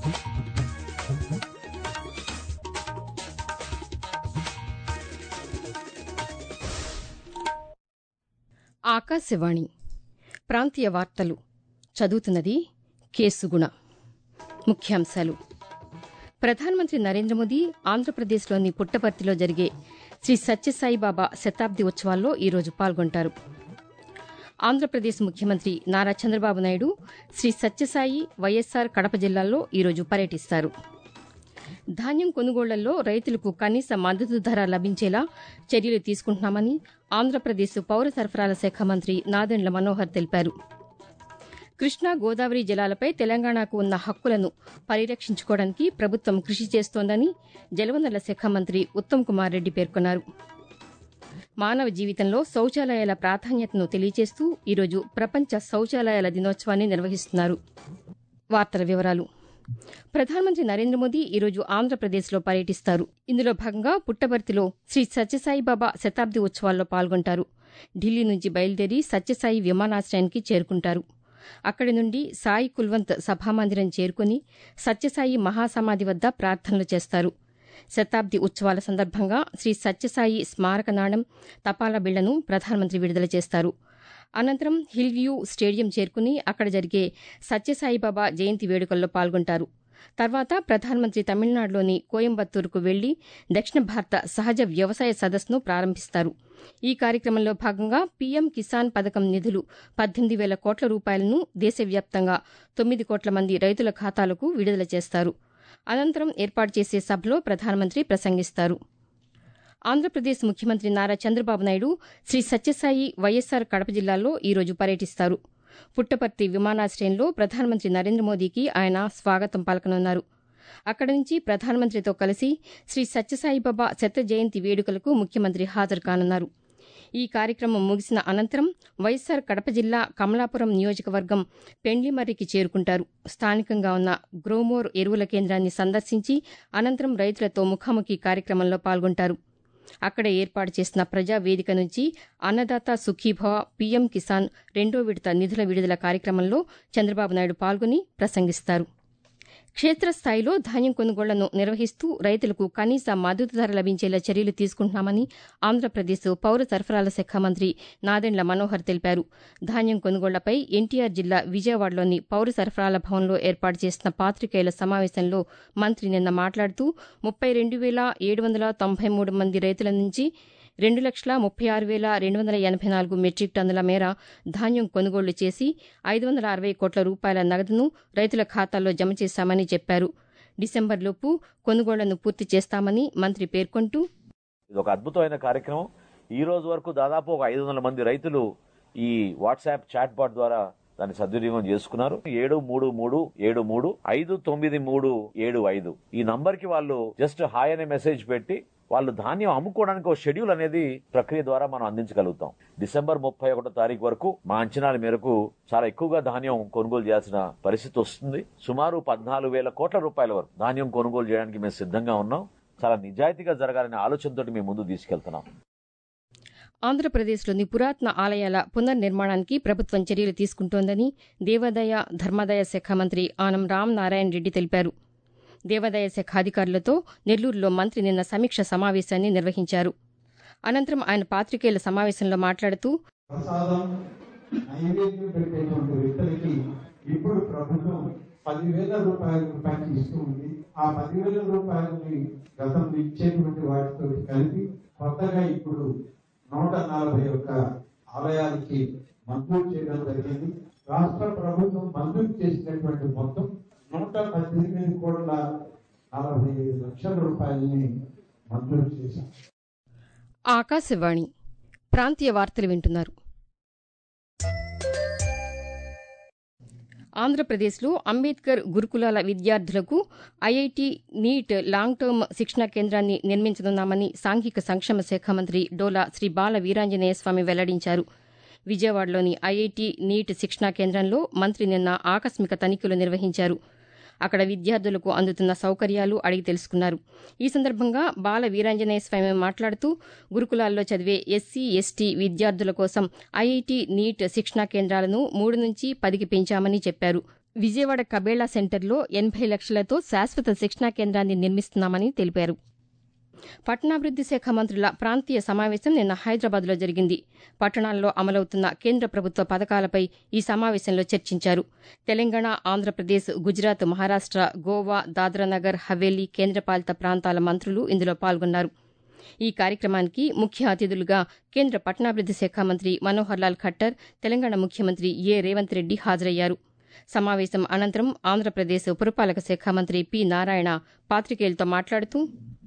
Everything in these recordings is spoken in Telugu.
ఆకాశవాణి ప్రాంతీయ వార్తలు చదువుతున్నది కేసుగుణ. ముఖ్యాంశాలు: ప్రధానమంత్రి నరేంద్ర మోదీ ఆంధ్రప్రదేశ్లోని పుట్టపర్తిలో జరిగే శ్రీ సత్యసాయిబాబా శతాబ్ది ఉత్సవాల్లో ఈరోజు పాల్గొంటారు. ఆంధ్రప్రదేశ్ ముఖ్యమంత్రి నారా చంద్రబాబు నాయుడు శ్రీ సత్యసాయి, వైఎస్సార్ కడప జిల్లాల్లో ఈరోజు పర్యటిస్తారు. ధాన్యం కొనుగోళ్లలో రైతులకు కనీస మద్దతు ధర లభించేలా చర్యలు తీసుకుంటున్నామని ఆంధ్రప్రదేశ్ పౌర సరఫరాల శాఖ మంత్రి నాదెండ్ల మనోహర్ తెలిపారు. కృష్ణా, గోదావరి జలాలపై తెలంగాణకు ఉన్న హక్కులను పరిరక్షించుకోవడానికి ప్రభుత్వం కృషి చేస్తోందని జలవనరుల శాఖ మంత్రి ఉత్తమ్ కుమార్ రెడ్డి పేర్కొన్నారు. మానవ జీవితంలో శౌచాలయాల ప్రాధాన్యతను తెలియజేస్తూ ఈరోజు ప్రపంచ శౌచాలయాల దినోత్సవాన్ని నిర్వహిస్తున్నారు. వార్తల వివరాలు: ప్రధానమంత్రి నరేంద్ర మోదీ ఈరోజు ఆంధ్రప్రదేశ్లో పర్యటిస్తారు. ఇందులో భాగంగా పుట్టపర్తిలో శ్రీ సత్యసాయిబాబా శతాబ్ది ఉత్సవాల్లో పాల్గొంటారు. ఢిల్లీ నుంచి బయలుదేరి సత్యసాయి విమానాశ్రయానికి చేరుకుంటారు. అక్కడి నుండి సాయి కుల్వంత్ సభామందిరం చేరుకుని సత్యసాయి మహాసమాధి వద్ద ప్రార్థనలు చేస్తారు. శతాబ్ది ఉత్సవాల సందర్భంగా శ్రీ సత్యసాయి స్మారక నాణం, తపాలా బిళ్లను ప్రధానమంత్రి విడుదల చేస్తారు. అనంతరం హిల్ వ్యూ స్టేడియం చేరుకుని అక్కడ జరిగే సత్యసాయిబాబా జయంతి వేడుకల్లో పాల్గొంటారు. తర్వాత ప్రధానమంత్రి తమిళనాడులోని కోయంబత్తూరుకు వెళ్లి దక్షిణ భారత సహజ వ్యవసాయ సదస్సును ప్రారంభిస్తారు. ఈ కార్యక్రమంలో భాగంగా పీఎం కిసాన్ పథకం నిధులు 18,000 కోట్ల రూపాయలను దేశవ్యాప్తంగా 9 కోట్ల మంది రైతుల ఖాతాలకు విడుదల చేస్తారు. అనంతరం ఏర్పాటు చేసే సభలో ప్రధానమంత్రి ప్రసంగిస్తారు. ఆంధ్రప్రదేశ్ ముఖ్యమంత్రి నారా చంద్రబాబు నాయుడు శ్రీ సత్యసాయి, వైఎస్సార్ కడప జిల్లాల్లో ఈరోజు పర్యటిస్తారు. పుట్టపర్తి విమానాశ్రయంలో ప్రధానమంత్రి నరేంద్ర మోదీకి ఆయన స్వాగతం పలకనున్నారు. అక్కడి నుంచి ప్రధానమంత్రితో కలిసి శ్రీ సత్యసాయిబాబా శత జయంతి వేడుకలకు ముఖ్యమంత్రి హాజరు కానున్నారు. ఈ కార్యక్రమం ముగిసిన అనంతరం వైఎస్సార్ కడప జిల్లా కమలాపురం నియోజకవర్గం పెండ్లిమర్రికి చేరుకుంటారు. స్థానికంగా ఉన్న గ్రోమోర్ ఎరువుల కేంద్రాన్ని సందర్శించి అనంతరం రైతులతో ముఖాముఖి కార్యక్రమంలో పాల్గొంటారు. అక్కడ ఏర్పాటు చేసిన ప్రజా వేదిక నుంచి అన్నదాత సుఖీభవ, పీఎం కిసాన్ 2వ విడత నిధుల విడుదల కార్యక్రమంలో చంద్రబాబు నాయుడు పాల్గొని ప్రసంగిస్తారు. క్షేత్రస్థాయిలో ధాన్యం కొనుగోళ్లను నిర్వహిస్తూ రైతులకు కనీస మద్దతు ధర లభించేలా చర్యలు తీసుకుంటున్నామని ఆంధ్రప్రదేశ్ పౌర సరఫరాల శాఖ మంత్రి నాదెండ్ల మనోహర్ తెలిపారు. ధాన్యం కొనుగోళ్లపై ఎన్టీఆర్ జిల్లా విజయవాడలోని పౌర సరఫరాల భవన్లో ఏర్పాటు చేసిన పాతికేయుల సమావేశంలో మంత్రి నిన్న మాట్లాడుతూ 32,793 మంది రైతుల నుంచి 2,36,284 మెట్రిక్ టన్నుల మేర ధాన్యం కొనుగోళ్లు చేసి 560 కోట్ల రూపాయల నగదును రైతుల ఖాతాల్లో జమ చేశామని చెప్పారు. డిసెంబర్లోపు కొనుగోళ్లను పూర్తి చేస్తామని మంత్రి పేర్కొంటూ, ఇది ఒక అద్భుతమైన కార్యక్రమం. ఈ రోజు వరకు దాదాపు ఒక 500 మంది రైతులు ఈ వాట్సాప్ చాట్ బాట్ ద్వారా దాన్ని సద్వినియోగం చేసుకున్నారు. 7337359375 ఈ నంబర్ కి వాళ్ళు జస్ట్ హాయ్ అనే మెసేజ్ పెట్టి వాళ్ళు ధాన్యం అమ్ముకోవడానికి ఒక షెడ్యూల్ అనేది ప్రక్రియ ద్వారా మనం అందించగలుగుతాం. డిసెంబర్ 31వ తారీఖు వరకు మా అంచనాల మేరకు చాలా ఎక్కువగా ధాన్యం కొనుగోలు చేయాల్సిన పరిస్థితి వస్తుంది. సుమారు 14,000 కోట్ల రూపాయల వరకు ధాన్యం కొనుగోలు చేయడానికి మేము సిద్ధంగా ఉన్నాం. చాలా నిజాయితీగా జరగాలనే ఆలోచనతో మేము ముందు తీసుకెళ్తున్నాం. ఆంధ్రప్రదేశ్లోని పురాతన ఆలయాల పునర్నిర్మాణానికి ప్రభుత్వం చర్యలు తీసుకుంటోందని దేవాదాయ, ధర్మాదాయ శాఖ మంత్రి ఆనం రామనారాయణ రెడ్డి తెలిపారు. దేవాదాయ శాఖ అధికారులతో నెల్లూరులో మంత్రి నిన్న సమీక్ష సమావేశాన్ని నిర్వహించారు. అనంతరం ఆయన పాతికేయుల సమావేశంలో మాట్లాడుతూ, ఇప్పుడు ప్రభుత్వం 10,000 రూపాయలు ఇస్తుంది. ఆ 10,000 రూపాయలని గతంలో ఇచ్చేటువంటి వాటితో కలిపి కొత్తగా ఇప్పుడు 141 ఆలయాలకి మంజూరు చేయడం జరిగింది. రాష్ట్ర ప్రభుత్వం మంజూరు చేసినటువంటి మొత్తం 118,45 లక్షల రూపాయలని మంజూరు చేశారు. ఆకాశవాణి ప్రాంతీయ వార్తలు వింటున్నారు. ఆంధ్రప్రదేశ్లో అంబేద్కర్ గురుకులాల విద్యార్థులకు ఐఐటి నీట్ లాంగ్ టర్మ్ శిక్షణా కేంద్రాన్ని నిర్మించనున్నామని సాంఘిక సంక్షేమ శాఖ మంత్రి డోలా శ్రీ బాల వీరాంజనేయ స్వామి వెల్లడించారు. విజయవాడలోని ఐఐటి నీట్ శిక్షణా కేంద్రంలో మంత్రి నిన్న ఆకస్మిక తనిఖీలు నిర్వహించారు. అక్కడ విద్యార్థులకు అందుతున్న సౌకర్యాలు అడిగి తెలుసుకున్నారు. ఈ సందర్భంగా బాల వీరాంజనేయ స్వామి మాట్లాడుతూ, గురుకులాల్లో చదివే ఎస్సీ, ఎస్టీ విద్యార్థుల కోసం ఐఐటి నీట్ శిక్షణా కేంద్రాలను 3 నుంచి 10కి పెంచామని చెప్పారు. విజయవాడ కబేళా సెంటర్లో 80 లక్షలతో శాశ్వత శిక్షణా కేంద్రాన్ని నిర్మిస్తున్నామని తెలిపారు. పట్టణాభివృద్ది శాఖ మంత్రుల ప్రాంతీయ సమావేశం నిన్న హైదరాబాద్లో జరిగింది. పట్టణాల్లో అమలవుతున్న కేంద్ర ప్రభుత్వ పథకాలపై ఈ సమావేశంలో చర్చించారు. తెలంగాణ, ఆంధ్రప్రదేశ్, గుజరాత్, మహారాష్ట, గోవా, దాద్రానగర్ హవేలీ కేంద్రపాలిత ప్రాంతాల మంత్రులు ఇందులో పాల్గొన్నారు. ఈ కార్యక్రమానికి ముఖ్య అతిథులుగా కేంద్ర పట్టణాభివృద్ది శాఖ మంత్రి మనోహర్ లాల్ ఖట్టర్, తెలంగాణ ముఖ్యమంత్రి రేవంత్ రెడ్డి హాజరయ్యారు. సమావేశం అనంతరం ఆంధ్రప్రదేశ్ పురపాలక శాఖ మంత్రి పి. నారాయణ పాతికేయులతో మాట్లాడుతూ,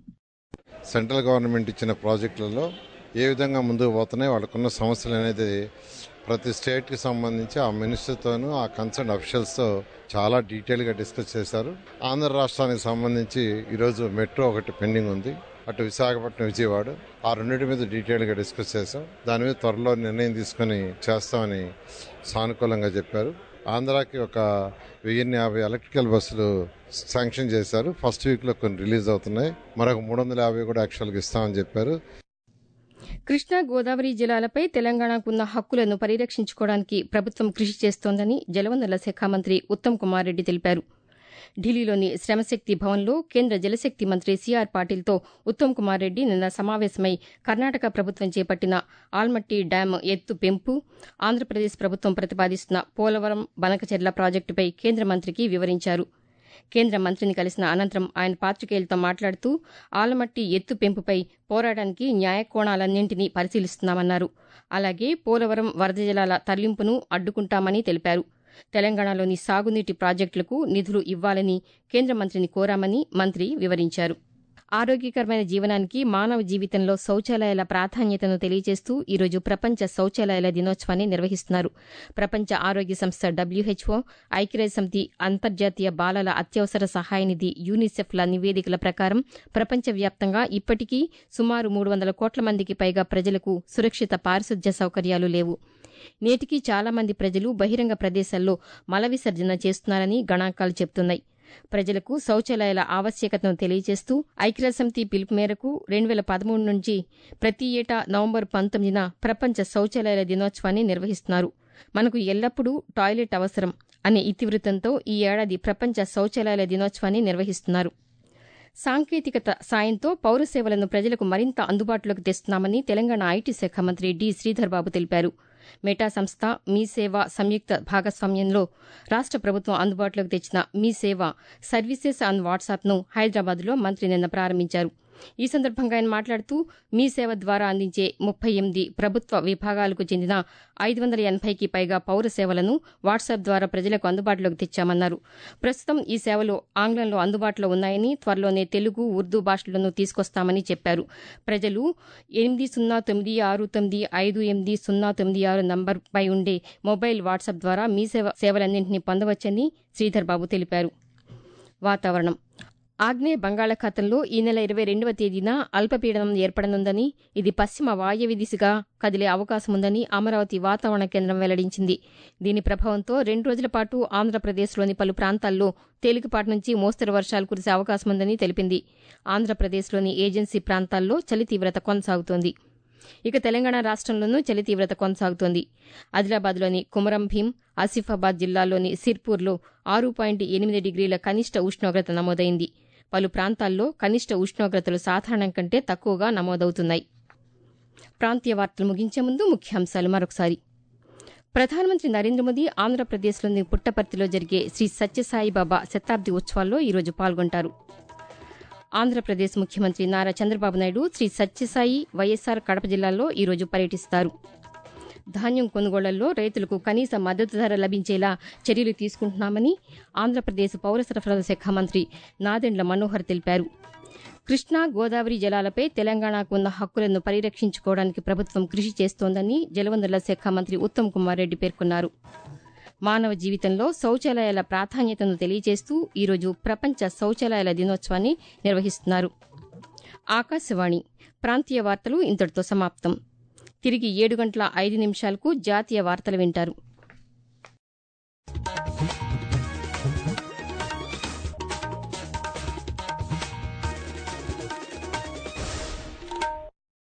సెంట్రల్ గవర్నమెంట్ ఇచ్చిన ప్రాజెక్టులలో ఏ విధంగా ముందుకు పోతున్నాయి, వాళ్ళకున్న సమస్యలు అనేది ప్రతి స్టేట్కి సంబంధించి ఆ మినిస్టర్తోనూ ఆ కన్సర్న్ అఫీషియల్స్తో చాలా డీటెయిల్గా డిస్కస్ చేశారు. ఆంధ్ర రాష్ట్రానికి సంబంధించి ఈరోజు మెట్రో ఒకటి పెండింగ్ ఉంది, అటు విశాఖపట్నం, విజయవాడ, ఆ రెండింటి మీద డీటెయిల్గా డిస్కస్ చేశాం. దాని మీద త్వరలో నిర్ణయం తీసుకుని చేస్తామని సానుకూలంగా చెప్పారు. ఆంధ్రాకి ఒక 1050 ఎలక్ట్రికల్ బస్సులు శాంక్షన్ చేశారు. ఫస్ట్ వీక్లో కొన్ని రిలీజ్ అవుతున్నాయి. మరొక 350 కూడా యాక్చువల్గా ఇస్తామని చెప్పారు. కృష్ణా, గోదావరి జలాలపై తెలంగాణకున్న హక్కులను పరిరక్షించుకోవడానికి ప్రభుత్వం కృషి చేస్తోందని జలవనరుల శాఖ మంత్రి ఉత్తమ్ కుమార్ రెడ్డి తెలిపారు. ఢిల్లీలోని శ్రమశక్తి భవన్లో కేంద్ర జలశక్తి మంత్రి సిఆర్ పాటిల్తో ఉత్తమ్ కుమార్ రెడ్డి నిన్న సమావేశమై కర్ణాటక ప్రభుత్వం చేపట్టిన ఆల్మట్టి డ్యాం ఎత్తు పెంపు, ఆంధ్రప్రదేశ్ ప్రభుత్వం ప్రతిపాదిస్తున్న పోలవరం బనకచెర్ల ప్రాజెక్టుపై కేంద్ర మంత్రికి వివరించారు. కేంద్ర మంత్రిని కలిసిన అనంతరం ఆయన పాతికేయులతో మాట్లాడుతూ, ఆలమట్టి ఎత్తు పెంపుపై పోరాటానికి న్యాయ కోణాలన్నింటినీ పరిశీలిస్తున్నామన్నారు. అలాగే పోలవరం వరద జలాల తరలింపును అడ్డుకుంటామని తెలిపారు. తెలంగాణలోని సాగునీటి ప్రాజెక్టులకు నిధులు ఇవ్వాలని కేంద్ర మంత్రిని కోరామని మంత్రి వివరించారు. ఆరోగ్యకరమైన జీవనానికి మానవ జీవితంలో శౌచాలయాల ప్రాధాన్యతను తెలియజేస్తూ ఈరోజు ప్రపంచ శౌచాలయాల దినోత్సవాన్ని నిర్వహిస్తున్నారు. ప్రపంచ ఆరోగ్య సంస్థ WHO, ఐక్యరాజ్యసమితి, అంతర్జాతీయ బాలల అత్యవసర సహాయ నిధి యూనిసెఫ్ల నివేదికల ప్రకారం ప్రపంచవ్యాప్తంగా ఇప్పటికీ సుమారు 300 కోట్ల మందికి పైగా ప్రజలకు సురక్షిత పారిశుధ్య సౌకర్యాలు లేవు. నేటికి చాలా మంది ప్రజలు బహిరంగ ప్రదేశాల్లో మల విసర్జన చేస్తున్నారని గణాంకాలు చెబుతున్నాయి. ప్రజలకు శౌచాలయాల ఆవశ్యకతను తెలియజేస్తూ ఐక్యరాజ్యసమితి పిలుపు మేరకు 2013 నుంచి ప్రతి ఏటా నవంబర్ 19న ప్రపంచ శౌచాలయాల దినోత్సవాన్ని నిర్వహిస్తున్నారు. మనకు ఎల్లప్పుడూ టాయిలెట్ అవసరం అనే ఇతివృత్తంతో ఈ ఏడాది ప్రపంచ శౌచాలయాల దినోత్సవాన్ని నిర్వహిస్తున్నారు. సాంకేతికత సాయంతో పౌర సేవలను ప్రజలకు మరింత అందుబాటులోకి తెస్తున్నామని తెలంగాణ ఐటీ శాఖ మంత్రి డి. శ్రీధర్ బాబు తెలిపారు. మెటా సంస్థ, మీ సేవ సంయుక్త భాగస్వామ్యంలో రాష్ట ప్రభుత్వం అందుబాటులోకి తెచ్చిన మీ సేవ సర్వీసెస్ ఆన్ వాట్సాప్ను హైదరాబాద్లో మంత్రి నిన్న ప్రారంభించారు. ఈ సందర్భంగా ఆయన మాట్లాడుతూ, మీ సేవ ద్వారా అందించే 38 ప్రభుత్వ విభాగాలకు చెందిన 580కి పైగా పౌర సేవలను వాట్సాప్ ద్వారా ప్రజలకు అందుబాటులోకి తెచ్చామన్నారు. ప్రస్తుతం ఈ సేవలు ఆంగ్లంలో అందుబాటులో ఉన్నాయని, త్వరలోనే తెలుగు, ఉర్దూ భాషలను తీసుకొస్తామని చెప్పారు. ప్రజలు 8096958096 నంబర్పై ఉండే మొబైల్ వాట్సాప్ ద్వారా మీ సేవలన్నింటినీ పొందవచ్చని శ్రీధర్ బాబు తెలిపారు. వాతావరణం. ఆగ్నేయ బంగాళాఖాతంలో ఈ నెల 22వ తేదీన అల్పపీడనం ఏర్పడనుందని, ఇది పశ్చిమ వాయవ్య దిశగా కదిలే అవకాశముందని అమరావతి వాతావరణ కేంద్రం వెల్లడించింది. దీని ప్రభావంతో 2 రోజుల పాటు ఆంధ్రప్రదేశ్లోని పలు ప్రాంతాల్లో తేలికపాటి నుంచి మోస్తరు వర్షాలు కురిసే అవకాశముందని తెలిపింది. ఆంధ్రప్రదేశ్లోని ఏజెన్సీ ప్రాంతాల్లో చలి తీవ్రత కొనసాగుతోంది. ఇక తెలంగాణ రాష్ట్రంలోనూ చలి తీవ్రత కొనసాగుతోంది. ఆదిలాబాద్లోని కుమరం భీం, ఆసిఫాబాద్ జిల్లాలోని సిర్పూర్లో 6.8 డిగ్రీల కనిష్ట ఉష్ణోగ్రత నమోదైంది. పలు ప్రాంతాల్లో కనిష్ట ఉష్ణోగ్రతలు సాధారణం కంటే తక్కువగా నమోదవుతున్నాయి. ప్రాంతీయ వార్తలు ముగించే ముందు ముఖ్యాంశాలు మరొకసారి. ప్రధానమంత్రి నరేంద్ర మోదీ ఆంధ్రప్రదేశ్లోని పుట్టపర్తిలో జరిగే శ్రీ సత్యసాయిబాబా శతాబ్ది ఉత్సవాల్లో ఈరోజు పాల్గొంటారు. ఆంధ్రప్రదేశ్ ముఖ్యమంత్రి నారా చంద్రబాబు నాయుడు శ్రీ సత్యసాయి వైఎస్సార్ కడప జిల్లాల్లో ఈరోజు పర్యటిస్తారు. ధాన్యం కొనుగోళ్లలో రైతులకు కనీస మద్దతు ధర లభించేలా చర్యలు తీసుకుంటున్నామని ఆంధ్రప్రదేశ్ పౌర సరఫరాల శాఖ మంత్రి నాదెండ్ల మనోహర్ తెలిపారు. కృష్ణా, గోదావరి జలాలపై తెలంగాణకు ఉన్న హక్కులను పరిరక్షించుకోవడానికి ప్రభుత్వం కృషి చేస్తోందని జలవనరుల శాఖ మంత్రి ఉత్తమ్ కుమార్ రెడ్డి పేర్కొన్నారు. మానవ జీవితంలో శౌచాలయాల ప్రాధాన్యతను తెలియజేస్తూ ఈరోజు ప్రపంచ శౌచాలయాల దినోత్సవాన్ని నిర్వహిస్తున్నారు. ఆకాశవాణి ప్రాంతీయ వార్తలు ఇంతటితో సమాప్తం. తిరిగి 7 గంటల 5 నిమిషాలకు జాతీయ వార్తలు వింటారు.